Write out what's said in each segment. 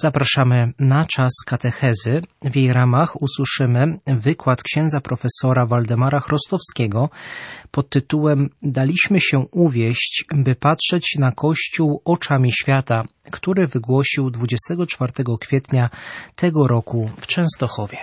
Zapraszamy na czas katechezy. W jej ramach usłyszymy wykład księdza profesora Waldemara Chrostowskiego pod tytułem „Daliśmy się uwieść, by patrzeć na Kościół oczami świata”, który wygłosił 24 kwietnia tego roku w Częstochowie.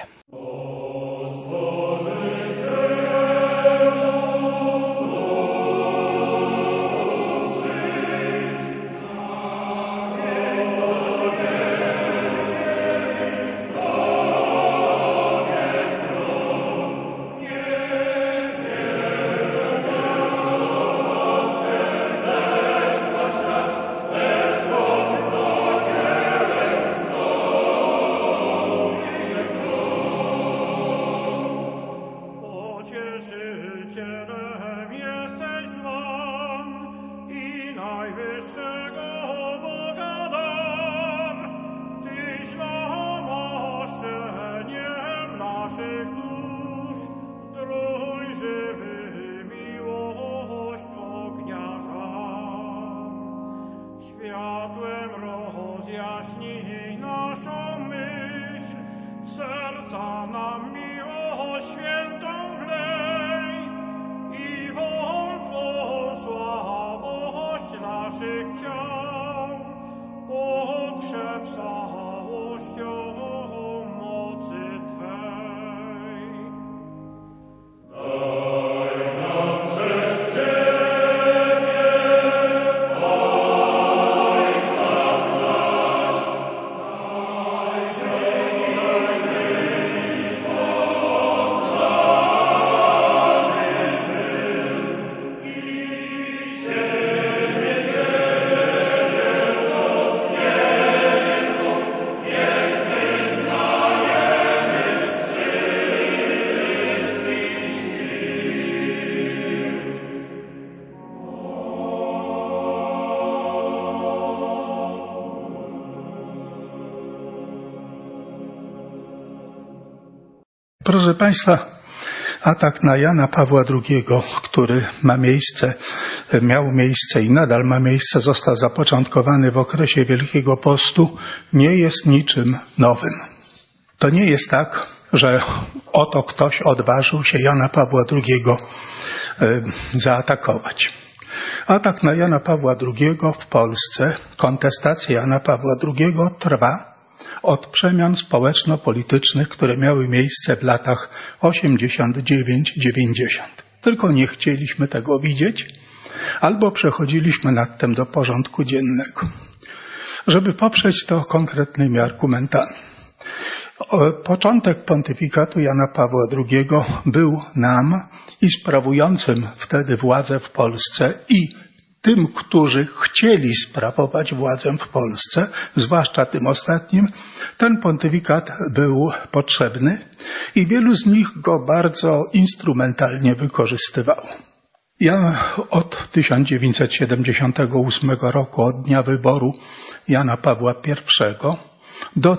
Proszę Państwa, atak na Jana Pawła II, który miał miejsce i nadal ma miejsce, został zapoczątkowany w okresie Wielkiego Postu, nie jest niczym nowym. To nie jest tak, że oto ktoś odważył się Jana Pawła II zaatakować. Atak na Jana Pawła II w Polsce, kontestacja Jana Pawła II trwa od przemian społeczno-politycznych, które miały miejsce w latach 89-90. Tylko nie chcieliśmy tego widzieć, albo przechodziliśmy nad tym do porządku dziennego. Żeby poprzeć to konkretnymi argumentami. Początek pontyfikatu Jana Pawła II był nam i sprawującym wtedy władzę w Polsce i tym, którzy chcieli sprawować władzę w Polsce, zwłaszcza tym ostatnim, ten pontyfikat był potrzebny i wielu z nich go bardzo instrumentalnie wykorzystywało. Ja od 1978 roku, od dnia wyboru Jana Pawła I do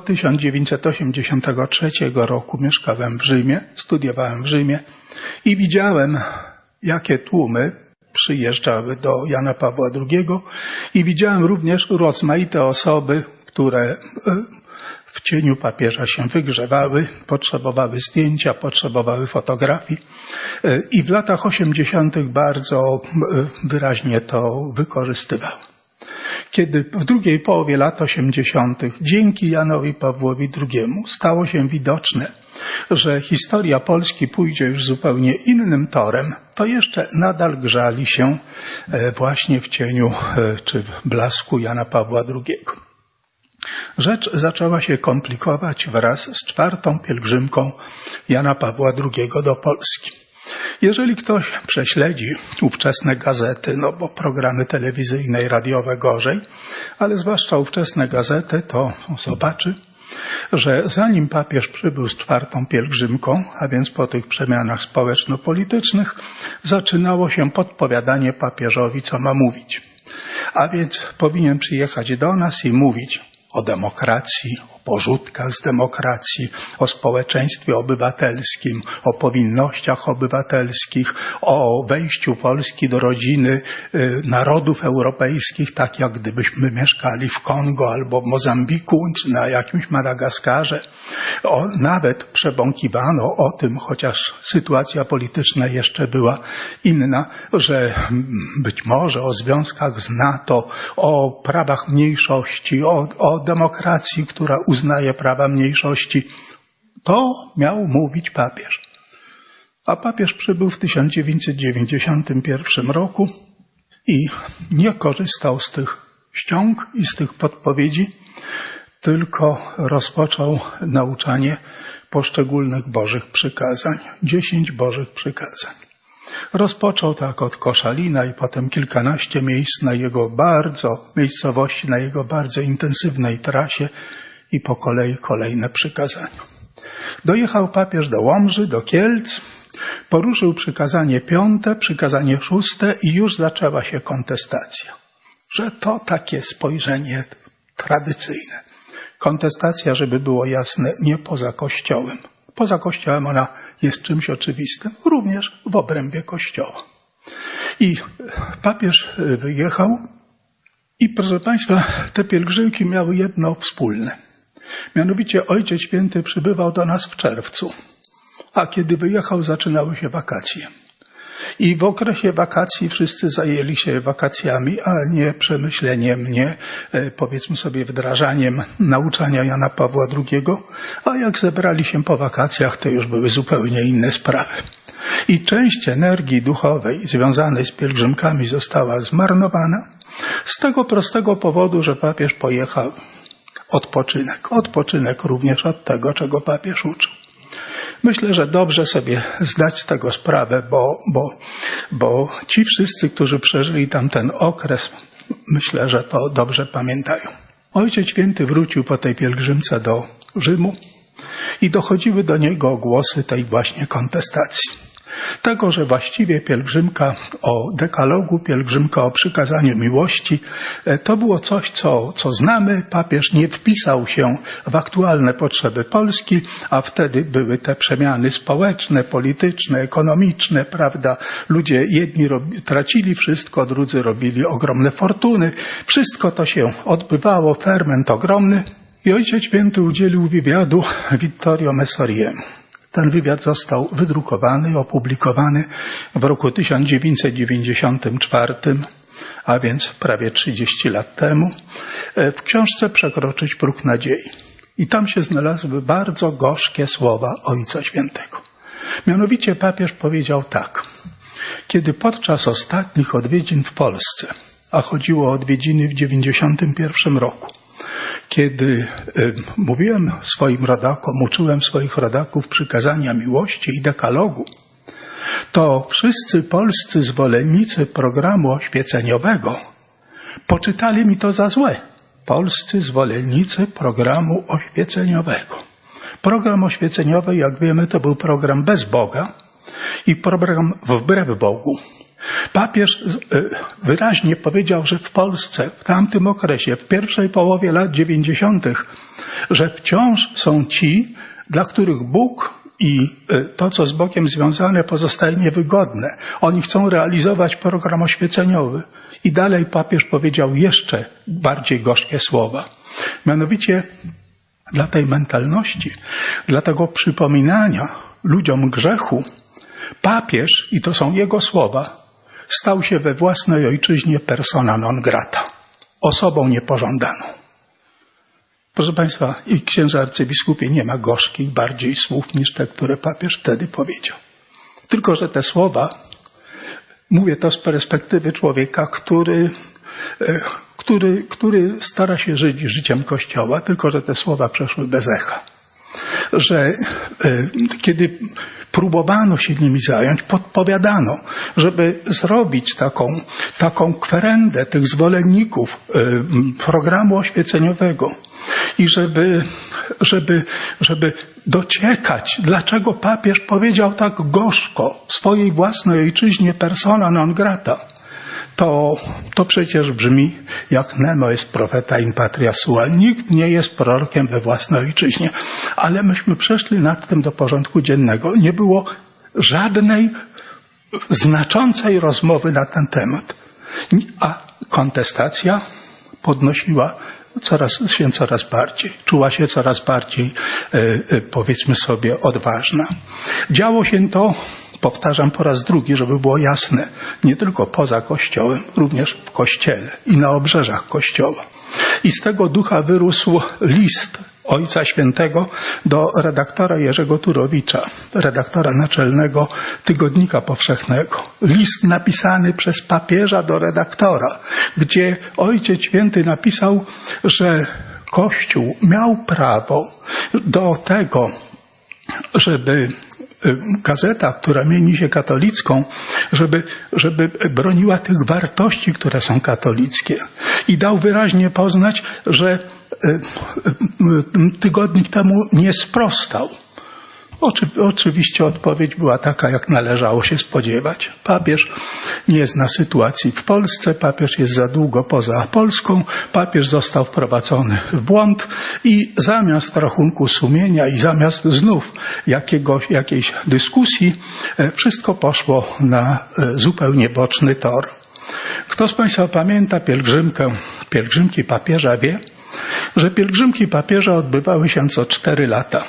1983 roku mieszkałem w Rzymie, studiowałem w Rzymie i widziałem, jakie tłumy przyjeżdżały do Jana Pawła II i widziałem również rozmaite osoby, które w cieniu papieża się wygrzewały, potrzebowały zdjęcia, potrzebowały fotografii i w latach 80. bardzo wyraźnie to wykorzystywały. Kiedy w drugiej połowie lat 80. dzięki Janowi Pawłowi II stało się widoczne, że historia Polski pójdzie już zupełnie innym torem, to jeszcze nadal grzali się właśnie w cieniu czy w blasku Jana Pawła II. Rzecz zaczęła się komplikować wraz z 4. pielgrzymką Jana Pawła II do Polski. Jeżeli ktoś prześledzi ówczesne gazety, bo programy telewizyjne i radiowe gorzej, ale zwłaszcza ówczesne gazety, to zobaczy, że zanim papież przybył z 4. pielgrzymką, a więc po tych przemianach społeczno-politycznych, zaczynało się podpowiadanie papieżowi, co ma mówić. A więc powinien przyjechać do nas i mówić o demokracji, o porzutkach z demokracji, o społeczeństwie obywatelskim, o powinnościach obywatelskich, o wejściu Polski do rodziny narodów europejskich, tak jak gdybyśmy mieszkali w Kongo albo w Mozambiku, czy na jakimś Madagaskarze. Nawet przebąkiwano o tym, chociaż sytuacja polityczna jeszcze była inna, że być może o związkach z NATO, o prawach mniejszości, o demokracji, która uznaje prawa mniejszości. To miał mówić papież. A papież przybył w 1991 roku i nie korzystał z tych ściąg i z tych podpowiedzi, tylko rozpoczął nauczanie poszczególnych Bożych przykazań. 10 Bożych przykazań. Rozpoczął tak od Koszalina i potem kilkanaście miejscowości na jego bardzo intensywnej trasie i po kolei kolejne przykazania. Dojechał papież do Łomży, do Kielc, poruszył przykazanie 5, przykazanie 6 i już zaczęła się kontestacja. Że to takie spojrzenie tradycyjne. Kontestacja, żeby było jasne, nie poza Kościołem. Poza Kościołem ona jest czymś oczywistym, również w obrębie Kościoła. I papież wyjechał i, proszę Państwa, te pielgrzymki miały jedno wspólne. Mianowicie Ojciec Święty przybywał do nas w czerwcu, a kiedy wyjechał, zaczynały się wakacje. I w okresie wakacji wszyscy zajęli się wakacjami, a nie przemyśleniem, nie powiedzmy sobie wdrażaniem nauczania Jana Pawła II, a jak zebrali się po wakacjach, to już były zupełnie inne sprawy. I część energii duchowej związanej z pielgrzymkami została zmarnowana z tego prostego powodu, że papież pojechał odpoczynek również od tego, czego papież uczył. Myślę, że dobrze sobie zdać z tego sprawę, bo ci wszyscy, którzy przeżyli tamten okres, myślę, że to dobrze pamiętają. Ojciec Święty wrócił po tej pielgrzymce do Rzymu i dochodziły do niego głosy tej właśnie kontestacji. Tego, że właściwie pielgrzymka o dekalogu, pielgrzymka o przykazaniu miłości, to było coś, co znamy. Papież nie wpisał się w aktualne potrzeby Polski, a wtedy były te przemiany społeczne, polityczne, ekonomiczne, prawda? Ludzie jedni tracili wszystko, drudzy robili ogromne fortuny. Wszystko to się odbywało, ferment ogromny. I Ojciec Święty udzielił wywiadu Vittorio Messoriemu. Ten wywiad został wydrukowany i opublikowany w roku 1994, a więc prawie 30 lat temu, w książce Przekroczyć próg nadziei. I tam się znalazły bardzo gorzkie słowa Ojca Świętego. Mianowicie papież powiedział tak. Kiedy podczas ostatnich odwiedzin w Polsce, a chodziło o odwiedziny w 1991 roku, kiedy mówiłem swoim rodakom, uczyłem swoich rodaków przykazania miłości i dekalogu, to wszyscy polscy zwolennicy programu oświeceniowego poczytali mi to za złe. Polscy zwolennicy programu oświeceniowego. Program oświeceniowy, jak wiemy, to był program bez Boga i program wbrew Bogu. Papież wyraźnie powiedział, że w Polsce w tamtym okresie, w pierwszej połowie lat 90., że wciąż są ci, dla których Bóg i to, co z Bogiem związane, pozostaje niewygodne. Oni chcą realizować program oświeceniowy. I dalej papież powiedział jeszcze bardziej gorzkie słowa. Mianowicie dla tej mentalności, dla tego przypominania ludziom grzechu, papież, i to są jego słowa, stał się we własnej ojczyźnie persona non grata, osobą niepożądaną. Proszę Państwa, i księże arcybiskupie, nie ma gorzkich bardziej słów niż te, które papież wtedy powiedział. Tylko że te słowa, mówię to z perspektywy człowieka, który stara się żyć życiem Kościoła, tylko że te słowa przeszły bez echa. Że kiedy próbowano się nimi zająć, podpowiadano, żeby zrobić taką kwerendę tych zwolenników programu oświeceniowego i żeby dociekać, dlaczego papież powiedział tak gorzko w swojej własnej ojczyźnie persona non grata, to przecież brzmi jak nemo jest profeta in patria sua. Nikt nie jest prorokiem we własnej ojczyźnie. Ale myśmy przeszli nad tym do porządku dziennego. Nie było żadnej znaczącej rozmowy na ten temat. A kontestacja podnosiła coraz bardziej. Czuła się coraz bardziej, powiedzmy sobie, odważna. Działo się to, powtarzam po raz drugi, żeby było jasne, nie tylko poza Kościołem, również w Kościele i na obrzeżach Kościoła. I z tego ducha wyrósł list Ojca Świętego do redaktora Jerzego Turowicza, redaktora naczelnego Tygodnika Powszechnego. List napisany przez papieża do redaktora, gdzie Ojciec Święty napisał, że Kościół miał prawo do tego, żeby gazeta, która mieni się katolicką, żeby broniła tych wartości, które są katolickie. I dał wyraźnie poznać, że tygodnik temu nie sprostał. Oczywiście odpowiedź była taka, jak należało się spodziewać. Papież nie zna sytuacji w Polsce, papież jest za długo poza Polską, papież został wprowadzony w błąd i zamiast rachunku sumienia i zamiast znów jakiejś dyskusji, wszystko poszło na zupełnie boczny tor. Kto z Państwa pamięta pielgrzymki papieża, wie, że pielgrzymki papieża odbywały się co 4 lata.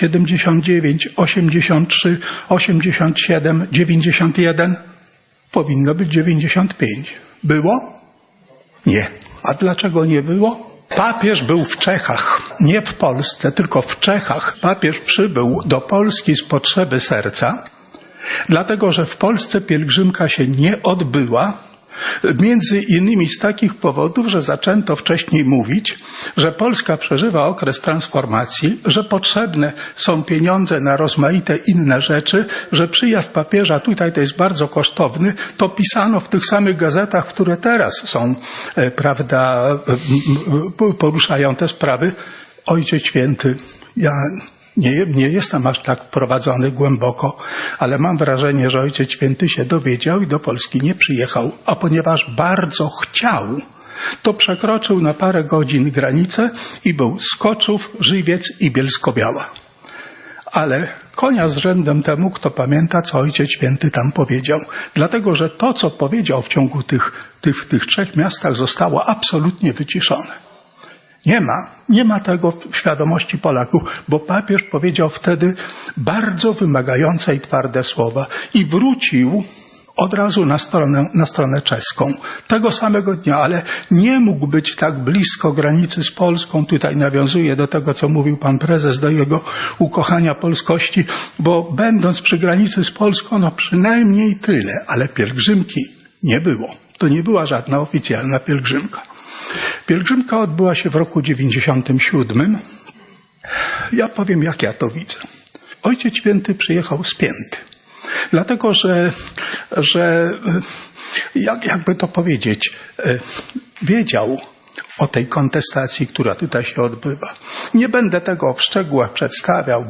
79, 83, 87, 91. Powinno być 95. Było? Nie. A dlaczego nie było? Papież był w Czechach. Nie w Polsce, tylko w Czechach. Papież przybył do Polski z potrzeby serca, dlatego że w Polsce pielgrzymka się nie odbyła. Między innymi z takich powodów, że zaczęto wcześniej mówić, że Polska przeżywa okres transformacji, że potrzebne są pieniądze na rozmaite inne rzeczy, że przyjazd papieża tutaj to jest bardzo kosztowny. To pisano w tych samych gazetach, które teraz są, prawda, poruszają te sprawy. Ojciec Święty, ja nie jestem aż tak wprowadzony głęboko, ale mam wrażenie, że Ojciec Święty się dowiedział i do Polski nie przyjechał, a ponieważ bardzo chciał, to przekroczył na parę godzin granicę i był Skoczów, Żywiec i Bielsko-Biała. Ale konia z rzędem temu, kto pamięta, co Ojciec Święty tam powiedział. Dlatego, że to, co powiedział w ciągu tych 3 miastach, zostało absolutnie wyciszone. Nie ma tego w świadomości Polaków, bo papież powiedział wtedy bardzo wymagające i twarde słowa i wrócił od razu na stronę czeską. Tego samego dnia, ale nie mógł być tak blisko granicy z Polską. Tutaj nawiązuje do tego, co mówił pan prezes, do jego ukochania polskości, bo będąc przy granicy z Polską, no przynajmniej tyle, ale pielgrzymki nie było. To nie była żadna oficjalna pielgrzymka. Pielgrzymka odbyła się w roku 97. Ja powiem, jak ja to widzę. Ojciec Święty przyjechał spięty. Dlatego, że jakby to powiedzieć, wiedział o tej kontestacji, która tutaj się odbywa. Nie będę tego w szczegółach przedstawiał,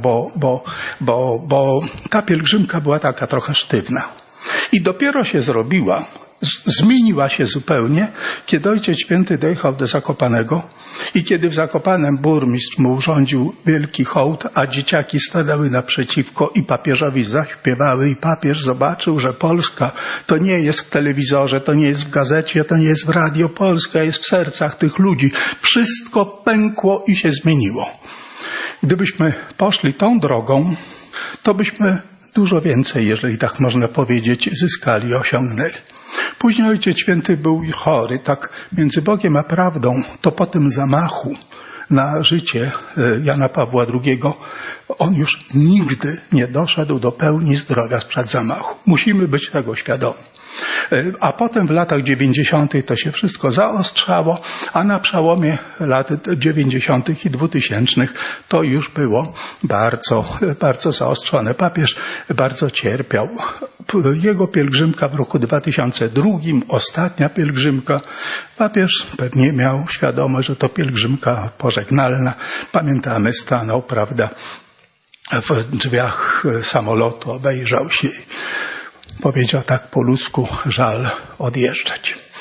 bo ta pielgrzymka była taka trochę sztywna. I dopiero się zmieniła się zupełnie, kiedy Ojciec Święty dojechał do Zakopanego i kiedy w Zakopanem burmistrz mu urządził wielki hołd, a dzieciaki stanęły naprzeciwko i papieżowi zaśpiewały i papież zobaczył, że Polska to nie jest w telewizorze, to nie jest w gazecie, to nie jest w radio. Polska jest w sercach tych ludzi. Wszystko pękło i się zmieniło. Gdybyśmy poszli tą drogą, to byśmy dużo więcej, jeżeli tak można powiedzieć, zyskali, osiągnęli. Później Ojciec Święty był chory, tak między Bogiem a prawdą, to po tym zamachu na życie Jana Pawła II, on już nigdy nie doszedł do pełni zdrowia sprzed zamachu. Musimy być tego świadomi. A potem w latach 90. to się wszystko zaostrzało, a na przełomie lat 90. i 2000 to już było bardzo, bardzo zaostrzone. Papież bardzo cierpiał. Jego pielgrzymka w roku 2002, ostatnia pielgrzymka, papież pewnie miał świadomość, że to pielgrzymka pożegnalna. Pamiętamy, stanął, prawda, w drzwiach samolotu, obejrzał się. Powiedział tak po ludzku, żal odjeżdżać.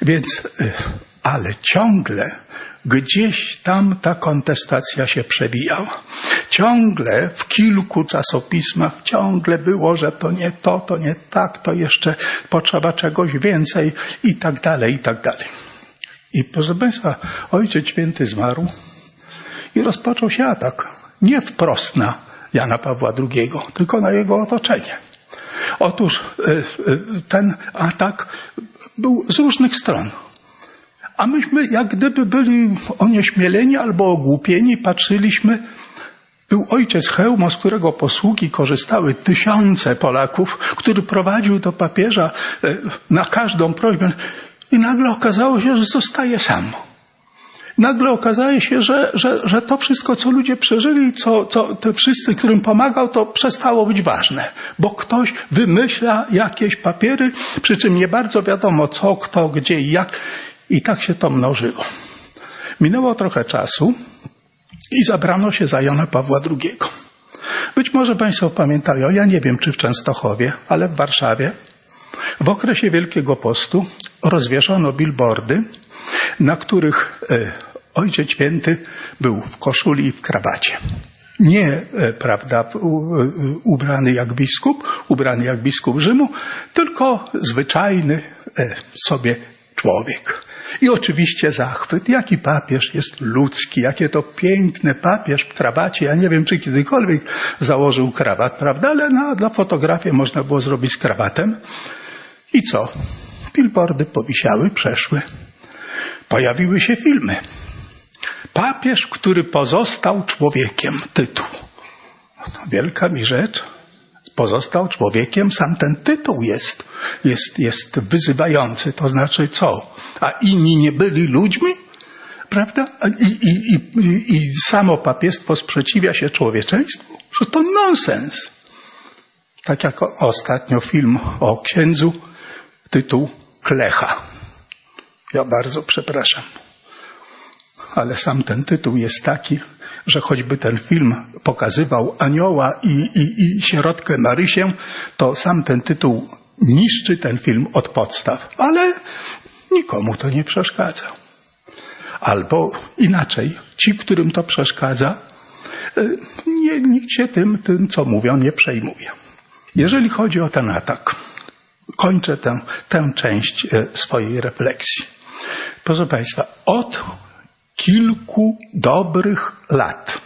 Więc, ale ciągle gdzieś tam ta kontestacja się przewijała. Ciągle w kilku czasopismach ciągle było, że to nie to, to nie tak, to jeszcze potrzeba czegoś więcej i tak dalej, i tak dalej. I proszę Państwa, Ojciec Święty zmarł i rozpoczął się atak. Nie wprost na Jana Pawła II, tylko na jego otoczenie. Otóż ten atak był z różnych stron. A myśmy jak gdyby byli onieśmieleni albo ogłupieni, patrzyliśmy. Był ojciec Chełmo, z którego posługi korzystały tysiące Polaków, który prowadził do papieża na każdą prośbę. I nagle okazało się, że zostaje sam. Nagle okazało się, że to wszystko, co ludzie przeżyli, co te wszyscy, którym pomagał, to przestało być ważne. Bo ktoś wymyśla jakieś papiery, przy czym nie bardzo wiadomo co, kto, gdzie i jak. I tak się to mnożyło. Minęło trochę czasu i zabrano się za Jana Pawła II. Być może Państwo pamiętają, ja nie wiem czy w Częstochowie, ale w Warszawie w okresie Wielkiego Postu rozwieszono billboardy, na których Ojciec Święty był w koszuli i w krawacie. Nie, prawda, ubrany jak biskup Rzymu, tylko zwyczajny sobie człowiek. I oczywiście zachwyt, jaki papież jest ludzki, jakie to piękne papież w krawacie. Ja nie wiem, czy kiedykolwiek założył krawat, prawda, ale dla fotografii można było zrobić z krawatem. I co? Billboardy powisiały, przeszły. Pojawiły się filmy. Papież, który pozostał człowiekiem. Tytuł. Wielka mi rzecz. Pozostał człowiekiem, sam ten tytuł jest wyzywający. To znaczy co? A inni nie byli ludźmi? Prawda? I samo papiestwo sprzeciwia się człowieczeństwu? Że to nonsens. Tak jak ostatnio film o księdzu, tytuł Klecha. Ja bardzo przepraszam. Ale sam ten tytuł jest taki, że choćby ten film pokazywał anioła i sierotkę Marysię, to sam ten tytuł niszczy ten film od podstaw. Ale nikomu to nie przeszkadza. Albo inaczej, ci, którym to przeszkadza, nikt się tym, co mówią, nie przejmuje. Jeżeli chodzi o ten atak, kończę tę część swojej refleksji. Proszę Państwa, od kilku dobrych lat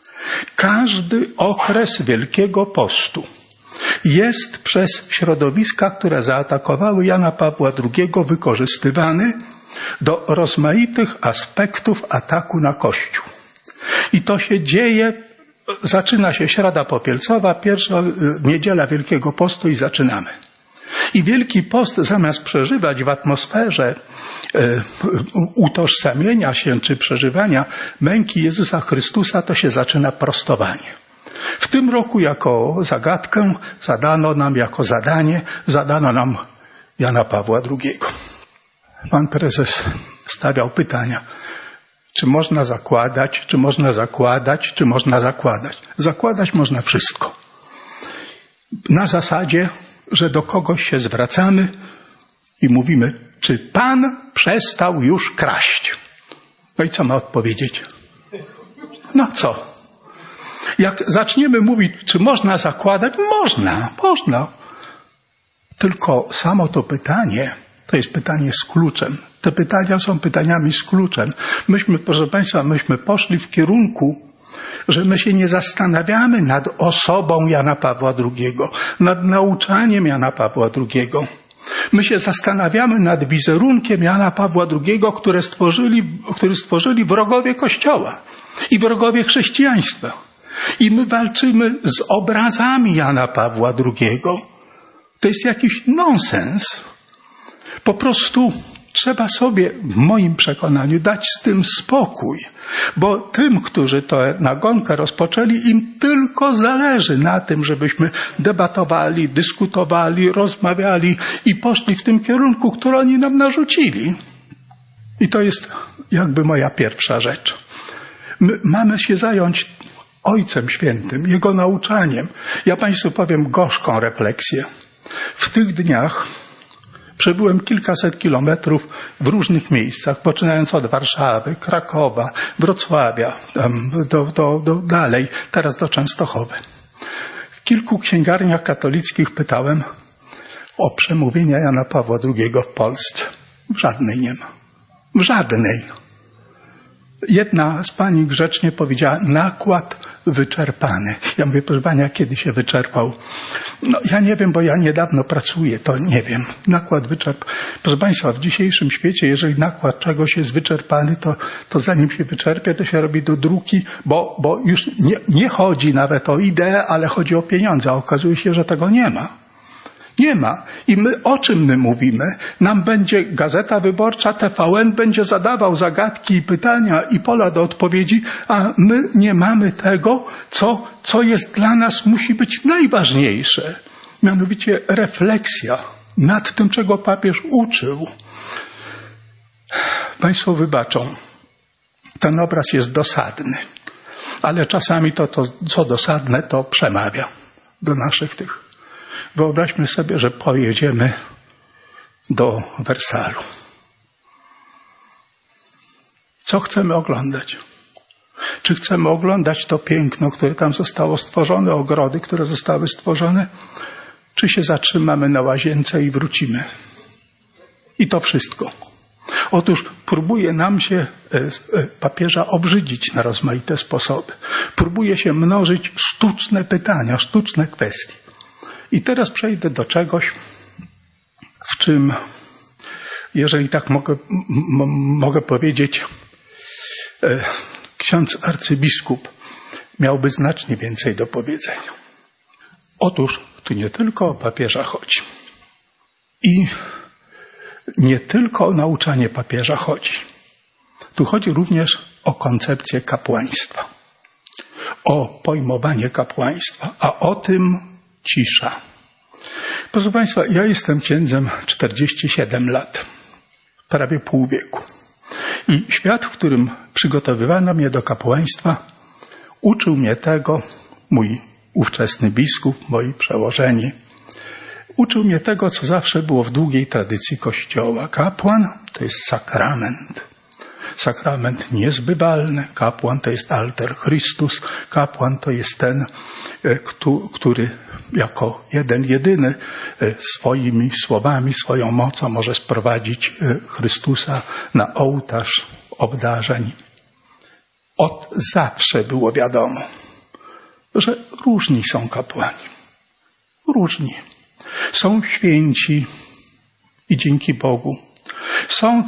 każdy okres Wielkiego Postu jest przez środowiska, które zaatakowały Jana Pawła II, wykorzystywany do rozmaitych aspektów ataku na Kościół. I to się dzieje, zaczyna się Środa Popielcowa, pierwsza niedziela Wielkiego Postu i zaczynamy. I Wielki Post, zamiast przeżywać w atmosferze utożsamienia się czy przeżywania męki Jezusa Chrystusa, to się zaczyna prostowanie. W tym roku jako zagadkę zadano nam Jana Pawła II. Pan prezes stawiał pytania. Czy można zakładać, czy można zakładać, czy można zakładać. Zakładać można wszystko. Na zasadzie, że do kogoś się zwracamy i mówimy, czy Pan przestał już kraść? No i co ma odpowiedzieć? No co? Jak zaczniemy mówić, czy można zakładać? Można. Tylko samo to pytanie, to jest pytanie z kluczem. Te pytania są pytaniami z kluczem. Proszę Państwa, poszli w kierunku, że my się nie zastanawiamy nad osobą Jana Pawła II, nad nauczaniem Jana Pawła II. My się zastanawiamy nad wizerunkiem Jana Pawła II, który stworzyli wrogowie Kościoła i wrogowie chrześcijaństwa. I my walczymy z obrazami Jana Pawła II. To jest jakiś nonsens. Po prostu trzeba sobie, w moim przekonaniu, dać z tym spokój, bo tym, którzy tę nagonkę rozpoczęli, im tylko zależy na tym, żebyśmy debatowali, dyskutowali, rozmawiali i poszli w tym kierunku, który oni nam narzucili. I to jest jakby moja pierwsza rzecz. My mamy się zająć Ojcem Świętym, Jego nauczaniem. Ja Państwu powiem gorzką refleksję. W tych dniach Przebyłem kilkaset kilometrów w różnych miejscach, poczynając od Warszawy, Krakowa, Wrocławia, dalej, teraz do Częstochowy. W kilku księgarniach katolickich pytałem o przemówienia Jana Pawła II w Polsce. W żadnej nie ma. W żadnej. Jedna z pani grzecznie powiedziała, nakład wyczerpany. Ja mówię, proszę pani, kiedy się wyczerpał? No ja nie wiem, bo ja niedawno pracuję, to nie wiem. Nakład wyczerpany. Proszę państwa, w dzisiejszym świecie, jeżeli nakład czegoś jest wyczerpany, to zanim się wyczerpie, to się robi do druki, bo już nie chodzi nawet o ideę, ale chodzi o pieniądze, a okazuje się, że tego nie ma. Nie ma. I my, o czym my mówimy? Nam będzie Gazeta Wyborcza, TVN będzie zadawał zagadki i pytania i pola do odpowiedzi, a my nie mamy tego, co jest dla nas, musi być najważniejsze. Mianowicie refleksja nad tym, czego papież uczył. Państwo wybaczą, ten obraz jest dosadny, ale czasami to co dosadne, to przemawia do naszych tych. Wyobraźmy sobie, że pojedziemy do Wersalu. Co chcemy oglądać? Czy chcemy oglądać to piękno, które tam zostało stworzone, ogrody, które zostały stworzone? Czy się zatrzymamy na łazience i wrócimy? I to wszystko. Otóż próbuje nam się papieża obrzydzić na rozmaite sposoby. Próbuje się mnożyć sztuczne pytania, sztuczne kwestie. I teraz przejdę do czegoś, w czym, jeżeli tak mogę powiedzieć, ksiądz arcybiskup miałby znacznie więcej do powiedzenia. Otóż tu nie tylko o papieża chodzi. I nie tylko o nauczanie papieża chodzi. Tu chodzi również o koncepcję kapłaństwa. O pojmowanie kapłaństwa. A o tym cisza. Proszę państwa, ja jestem księdzem 47 lat. Prawie pół wieku. I świat, w którym przygotowywano mnie do kapłaństwa, uczył mnie tego mój ówczesny biskup, moi przełożeni. Uczył mnie tego, co zawsze było w długiej tradycji Kościoła. Kapłan to jest sakrament. Sakrament niezbywalny. Kapłan to jest alter Christus. Kapłan to jest ten, który jako jedyny swoimi słowami, swoją mocą może sprowadzić Chrystusa na ołtarz obdarzeń. Od zawsze było wiadomo, że różni są kapłani. Różni. Są święci i dzięki Bogu. Są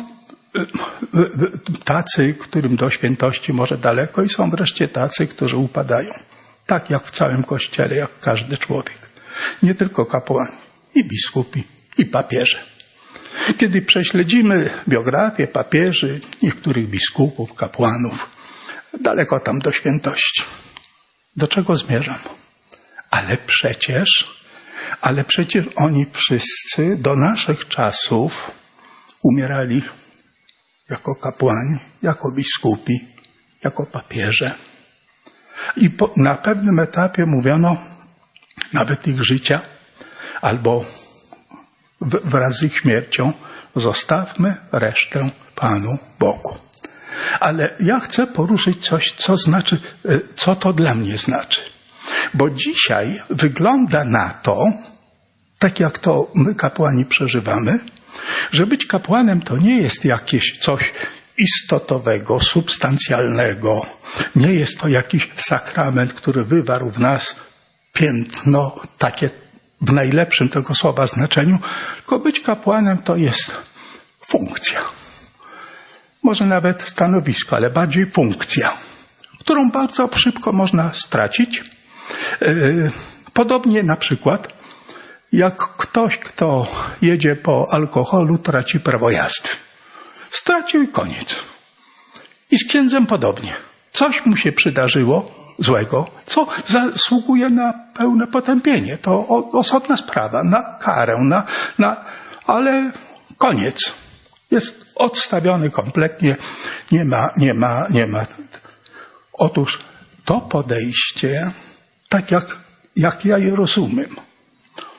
tacy, którym do świętości może daleko i są wreszcie tacy, którzy upadają. Tak jak w całym Kościele, jak każdy człowiek. Nie tylko kapłani, i biskupi, i papieże. Kiedy prześledzimy biografię papieży, niektórych biskupów, kapłanów, daleko tam do świętości. Do czego zmierzam? Ale przecież oni wszyscy do naszych czasów umierali jako kapłani, jako biskupi, jako papieże. I na pewnym etapie mówiono nawet ich życia, albo wraz z ich śmiercią zostawmy resztę Panu Bogu. Ale ja chcę poruszyć coś, co to dla mnie znaczy. Bo dzisiaj wygląda na to, tak jak to my kapłani przeżywamy, że być kapłanem to nie jest jakieś coś istotowego, substancjalnego. Nie jest to jakiś sakrament, który wywarł w nas piętno, takie w najlepszym tego słowa znaczeniu, tylko być kapłanem to jest funkcja. Może nawet stanowisko, ale bardziej funkcja, którą bardzo szybko można stracić. Podobnie na przykład jak ktoś, kto jedzie po alkoholu, traci prawo jazdy. Stracił i koniec. I z księdzem podobnie. Coś mu się przydarzyło złego, co zasługuje na pełne potępienie. To osobna sprawa, na karę, ale koniec. Jest odstawiony kompletnie, nie ma. Otóż to podejście, tak jak ja je rozumiem,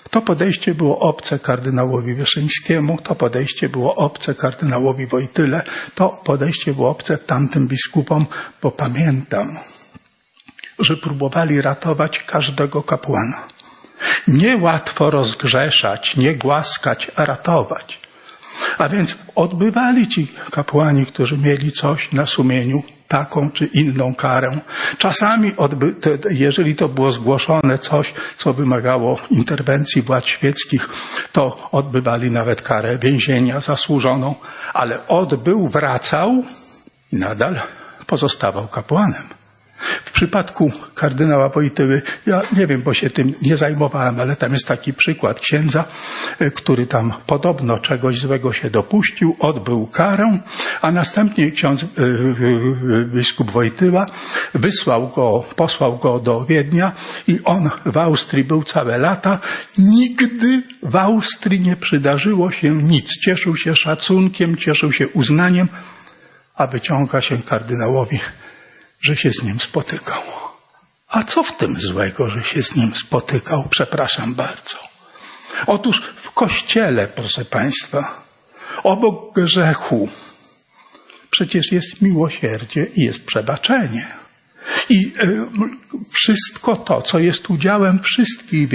To podejście było obce kardynałowi Wyszyńskiemu, to podejście było obce kardynałowi Wojtyle, to podejście było obce tamtym biskupom, bo pamiętam, że próbowali ratować każdego kapłana. Niełatwo rozgrzeszać, nie głaskać, a ratować. A więc odbywali ci kapłani, którzy mieli coś na sumieniu, taką czy inną karę. Czasami, jeżeli to było zgłoszone coś, co wymagało interwencji władz świeckich, to odbywali nawet karę więzienia zasłużoną, ale odbył, wracał i nadal pozostawał kapłanem. W przypadku kardynała Wojtyły, ja nie wiem, bo się tym nie zajmowałem, ale tam jest taki przykład księdza, który tam podobno czegoś złego się dopuścił, odbył karę, a następnie ksiądz biskup Wojtyła posłał go do Wiednia i on w Austrii był całe lata. Nigdy w Austrii nie przydarzyło się nic. Cieszył się szacunkiem, cieszył się uznaniem, a wyciąga się kardynałowi, że się z nim spotykał. A co w tym złego, że się z nim spotykał? Przepraszam bardzo. Otóż w Kościele, proszę Państwa, obok grzechu przecież jest miłosierdzie i jest przebaczenie. I wszystko to, co jest udziałem wszystkich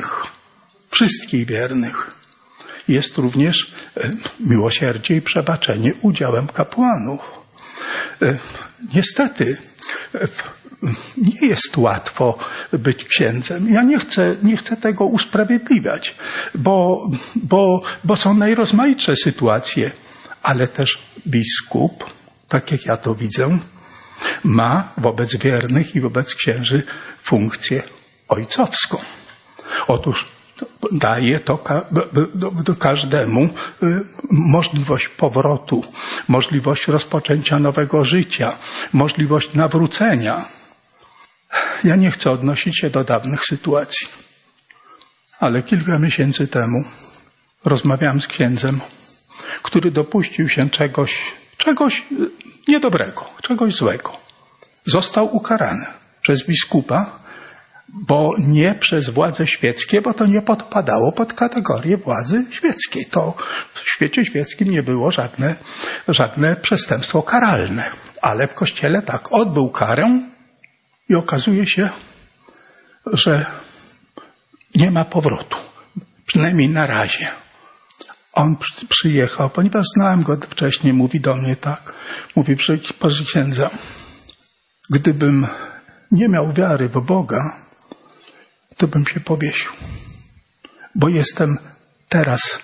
wiernych, jest również miłosierdzie i przebaczenie udziałem kapłanów. Niestety nie jest łatwo być księdzem. Ja nie chcę tego usprawiedliwiać, bo są najrozmaitsze sytuacje, ale też biskup, tak jak ja to widzę, ma wobec wiernych i wobec księży funkcję ojcowską. Otóż daje to każdemu możliwość powrotu, możliwość rozpoczęcia nowego życia, możliwość nawrócenia. Ja nie chcę odnosić się do dawnych sytuacji, ale kilka miesięcy temu rozmawiałem z księdzem, który dopuścił się czegoś niedobrego, czegoś złego. Został ukarany przez biskupa, bo nie przez władze świeckie, bo to nie podpadało pod kategorię władzy świeckiej. To w świecie świeckim nie było żadne przestępstwo karalne. Ale w Kościele tak, odbył karę i okazuje się, że nie ma powrotu. Przynajmniej na razie. On przyjechał, ponieważ znałem go wcześniej, mówi do mnie tak. Mówi, proszę księdza, gdybym nie miał wiary w Boga, to bym się powiesił. Bo jestem teraz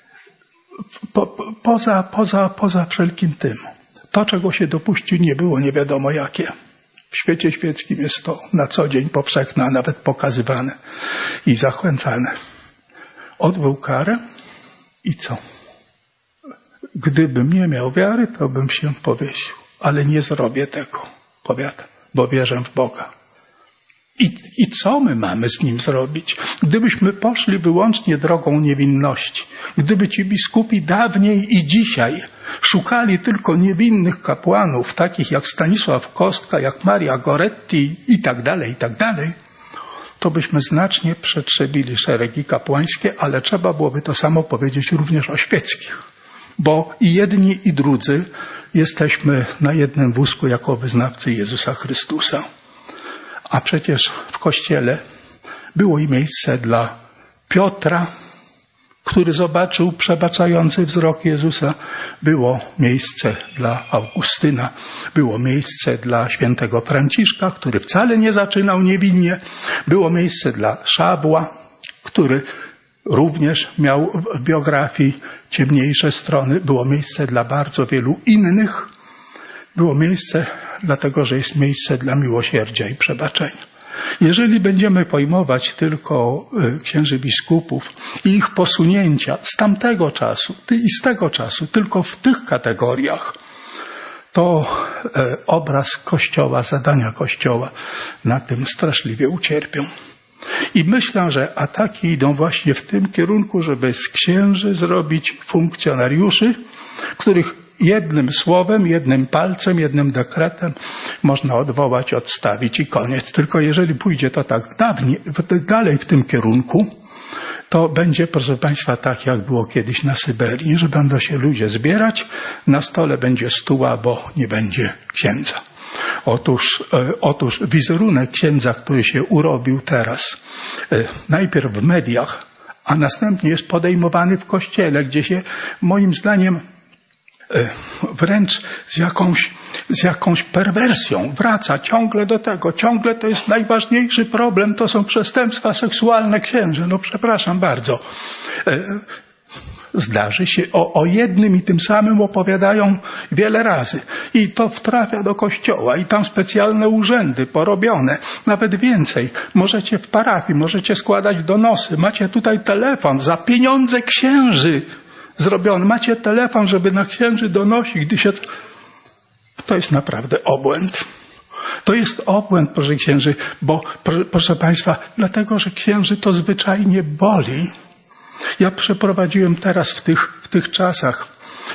poza wszelkim tym. To, czego się dopuścił, nie było nie wiadomo jakie. W świecie świeckim jest to na co dzień powszechne, a nawet pokazywane i zachęcane. Odbył karę i co? Gdybym nie miał wiary, to bym się powiesił. Ale nie zrobię tego, powiada, bo wierzę w Boga. I co my mamy z nim zrobić? Gdybyśmy poszli wyłącznie drogą niewinności, gdyby ci biskupi dawniej i dzisiaj szukali tylko niewinnych kapłanów, takich jak Stanisław Kostka, jak Maria Goretti i tak dalej, to byśmy znacznie przetrzebili szeregi kapłańskie, ale trzeba byłoby to samo powiedzieć również o świeckich. Bo i jedni, i drudzy jesteśmy na jednym wózku jako wyznawcy Jezusa Chrystusa. A przecież w Kościele było i miejsce dla Piotra, który zobaczył przebaczający wzrok Jezusa. Było miejsce dla Augustyna. Było miejsce dla świętego Franciszka, który wcale nie zaczynał niewinnie. Było miejsce dla Szabła, który również miał w biografii ciemniejsze strony. Było miejsce dla bardzo wielu innych. Było miejsce dlatego, że jest miejsce dla miłosierdzia i przebaczenia. Jeżeli będziemy pojmować tylko księży biskupów i ich posunięcia z tamtego czasu i z tego czasu, tylko w tych kategoriach, to obraz Kościoła, zadania Kościoła na tym straszliwie ucierpią. I myślę, że ataki idą właśnie w tym kierunku, żeby z księży zrobić funkcjonariuszy, których jednym słowem, jednym palcem, jednym dekretem można odwołać, odstawić i koniec. Tylko jeżeli pójdzie to tak dalej w tym kierunku, to będzie, proszę Państwa, tak jak było kiedyś na Syberii, że będą się ludzie zbierać, na stole będzie stuła, bo nie będzie księdza. Otóż wizerunek księdza, który się urobił teraz, najpierw w mediach, a następnie jest podejmowany w kościele, gdzie się, moim zdaniem, wręcz z jakąś perwersją wraca ciągle do tego. Ciągle to jest najważniejszy problem, to są przestępstwa seksualne księży. No przepraszam bardzo. Zdarzy się, o jednym i tym samym opowiadają wiele razy. I to trafia do kościoła i tam specjalne urzędy porobione. Nawet więcej. Możecie w parafii, możecie składać donosy. Macie tutaj telefon za pieniądze księży zrobiony. Macie telefon, żeby na księży donosić, gdy się... To jest naprawdę obłęd. To jest obłęd, proszę księży, bo, proszę Państwa, dlatego, że księży to zwyczajnie boli. Ja przeprowadziłem teraz w tych czasach,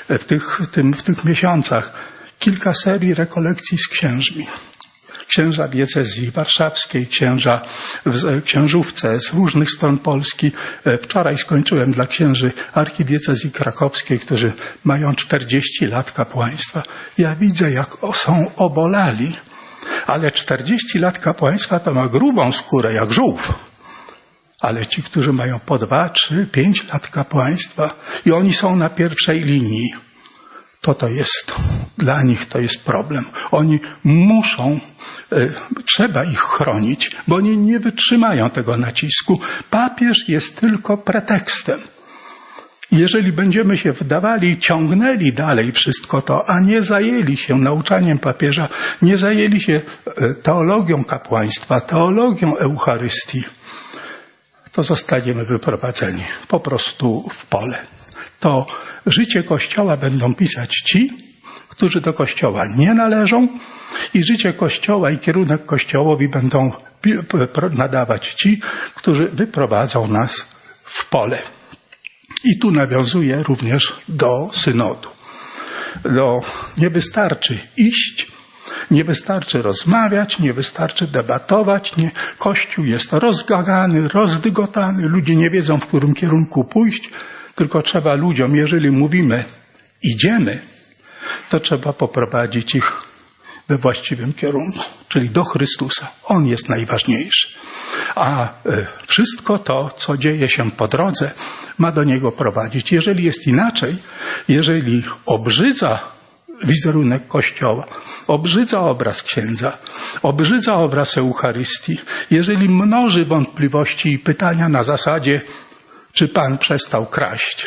w tych miesiącach kilka serii rekolekcji z księżmi. Księża diecezji warszawskiej, księża w księżówce z różnych stron Polski. Wczoraj skończyłem dla księży archidiecezji krakowskiej, którzy mają 40 lat kapłaństwa. Ja widzę, jak są obolali, ale 40 lat kapłaństwa to ma grubą skórę, jak żółw. Ale ci, którzy mają po 2, 3, 5 lat kapłaństwa i oni są na pierwszej linii, to jest, dla nich to jest problem. Oni muszą, trzeba ich chronić, bo oni nie wytrzymają tego nacisku. Papież jest tylko pretekstem. Jeżeli będziemy się wdawali i ciągnęli dalej wszystko to, a nie zajęli się nauczaniem papieża, nie zajęli się teologią kapłaństwa, teologią Eucharystii, to zostaniemy wyprowadzeni po prostu w pole. To życie Kościoła będą pisać ci, którzy do Kościoła nie należą i życie Kościoła i kierunek Kościołowi będą nadawać ci, którzy wyprowadzą nas w pole. I tu nawiązuję również do synodu. Nie wystarczy iść, nie wystarczy rozmawiać, nie wystarczy debatować. Kościół jest rozgagany, rozdygotany, ludzie nie wiedzą, w którym kierunku pójść, tylko trzeba ludziom, jeżeli mówimy idziemy, to trzeba poprowadzić ich we właściwym kierunku, czyli do Chrystusa. On jest najważniejszy. A wszystko to, co dzieje się po drodze, ma do Niego prowadzić. Jeżeli jest inaczej, jeżeli obrzydza wizerunek Kościoła, obrzydza obraz księdza, obrzydza obraz Eucharystii, jeżeli mnoży wątpliwości i pytania na zasadzie, czy Pan przestał kraść,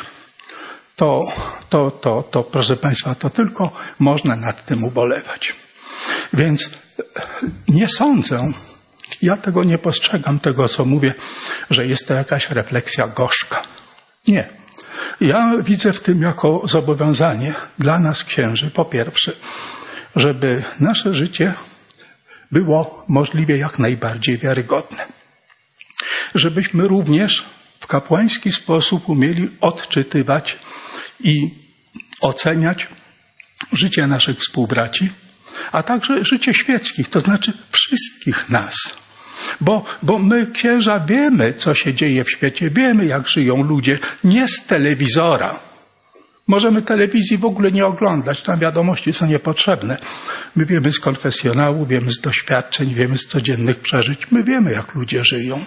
to proszę Państwa, to tylko można nad tym ubolewać. Więc nie sądzę, ja tego nie postrzegam, tego co mówię, że jest to jakaś refleksja gorzka. Nie. Ja widzę w tym jako zobowiązanie dla nas księży, po pierwsze, żeby nasze życie było możliwie jak najbardziej wiarygodne. Żebyśmy również w kapłański sposób umieli odczytywać i oceniać życie naszych współbraci, a także życie świeckich, to znaczy wszystkich nas. Bo my, księża, wiemy, co się dzieje w świecie, wiemy, jak żyją ludzie, nie z telewizora. Możemy telewizji w ogóle nie oglądać, tam wiadomości są niepotrzebne. My wiemy z konfesjonału, wiemy z doświadczeń, wiemy z codziennych przeżyć, my wiemy, jak ludzie żyją.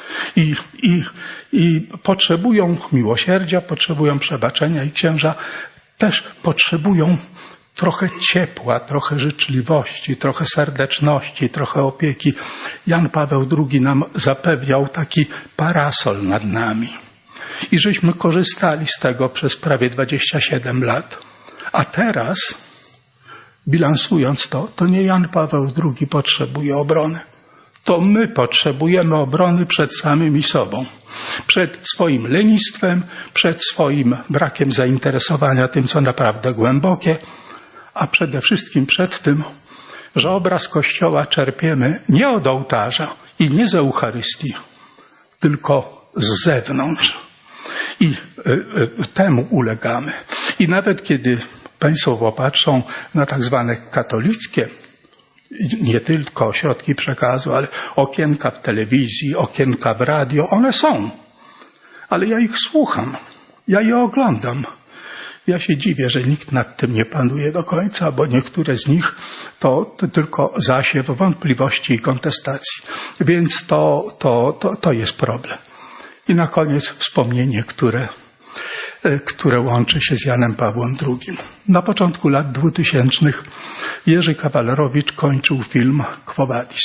I potrzebują miłosierdzia, potrzebują przebaczenia i księża też potrzebują trochę ciepła, trochę życzliwości, trochę serdeczności, trochę opieki. Jan Paweł II nam zapewniał taki parasol nad nami. I żeśmy korzystali z tego przez prawie 27 lat. A teraz, bilansując to nie Jan Paweł II potrzebuje obrony. To my potrzebujemy obrony przed samymi sobą. Przed swoim lenistwem, przed swoim brakiem zainteresowania tym, co naprawdę głębokie, a przede wszystkim przed tym, że obraz Kościoła czerpiemy nie od ołtarza i nie z Eucharystii, tylko z zewnątrz. I temu ulegamy. I nawet kiedy Państwo popatrzą na tak zwane katolickie, nie tylko środki przekazu, ale okienka w telewizji, okienka w radio, one są. ale ja ich słucham, ja je oglądam. Ja się dziwię, że nikt nad tym nie panuje do końca, bo niektóre z nich to tylko zasiew wątpliwości i kontestacji. Więc to jest problem. I na koniec wspomnienie, które łączy się z Janem Pawłem II. Na początku lat 2000 Jerzy Kawalerowicz kończył film Quo Vadis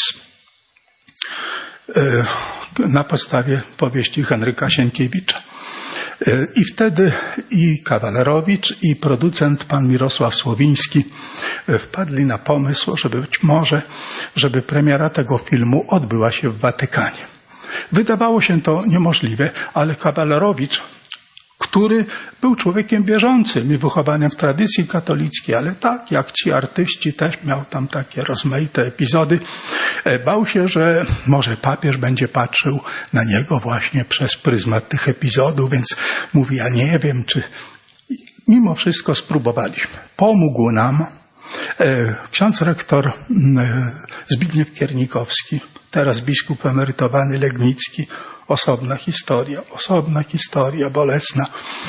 na podstawie powieści Henryka Sienkiewicza. I wtedy i Kawalerowicz, i producent pan Mirosław Słowiński wpadli na pomysł, żeby premiera tego filmu odbyła się w Watykanie. Wydawało się to niemożliwe, ale Kawalerowicz, który był człowiekiem wierzącym i wychowanym w tradycji katolickiej, ale tak jak ci artyści też miał tam takie rozmaite epizody, bał się, że może papież będzie patrzył na niego właśnie przez pryzmat tych epizodów, więc mówi, ja nie wiem, czy... Mimo wszystko spróbowaliśmy. Pomógł nam ksiądz rektor Zbigniew Kiernikowski, teraz biskup emerytowany Legnicki. Osobna historia, bolesna.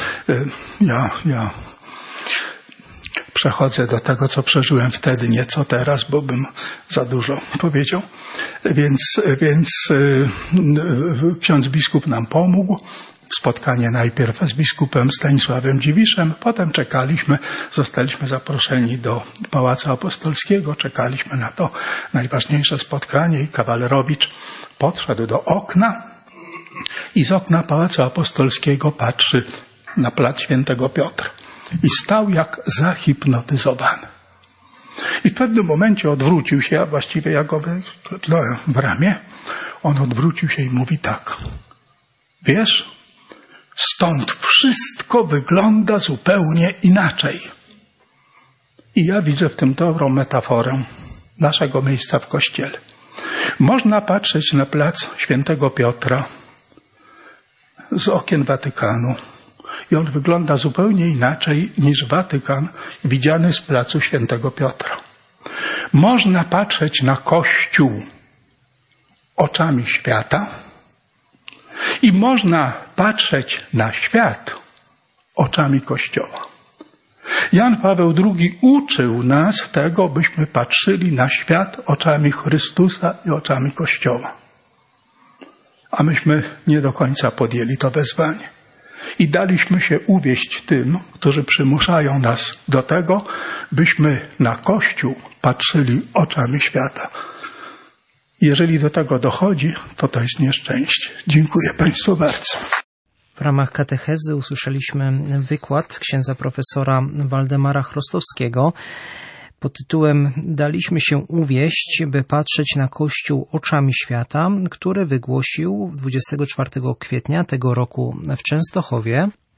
Ja przechodzę do tego, co przeżyłem wtedy, nie co teraz, bo bym za dużo powiedział. Więc ksiądz biskup nam pomógł. Spotkanie najpierw z biskupem Stanisławem Dziwiszem, potem zostaliśmy zaproszeni do Pałacu Apostolskiego, czekaliśmy na to najważniejsze spotkanie i Kawalerowicz podszedł do okna i z okna Pałacu Apostolskiego patrzy na plac Świętego Piotra i stał jak zahipnotyzowany. I w pewnym momencie odwrócił się, a właściwie ja go klepnąłem w ramię, on odwrócił się i mówi tak: wiesz, stąd wszystko wygląda zupełnie inaczej. I ja widzę w tym dobrą metaforę naszego miejsca w Kościele. Można patrzeć na plac Świętego Piotra z okien Watykanu i on wygląda zupełnie inaczej niż Watykan widziany z placu Świętego Piotra. Można patrzeć na Kościół oczami świata i można patrzeć na świat oczami Kościoła. Jan Paweł II uczył nas tego, byśmy patrzyli na świat oczami Chrystusa i oczami Kościoła. A myśmy nie do końca podjęli to wezwanie. I daliśmy się uwieść tym, którzy przymuszają nas do tego, byśmy na Kościół patrzyli oczami świata. Jeżeli do tego dochodzi, to jest nieszczęście. Dziękuję Państwu bardzo. W ramach katechezy usłyszeliśmy wykład księdza profesora Waldemara Chrostowskiego pod tytułem Daliśmy się uwieść, by patrzeć na Kościół oczami świata, który wygłosił 24 kwietnia tego roku w Częstochowie.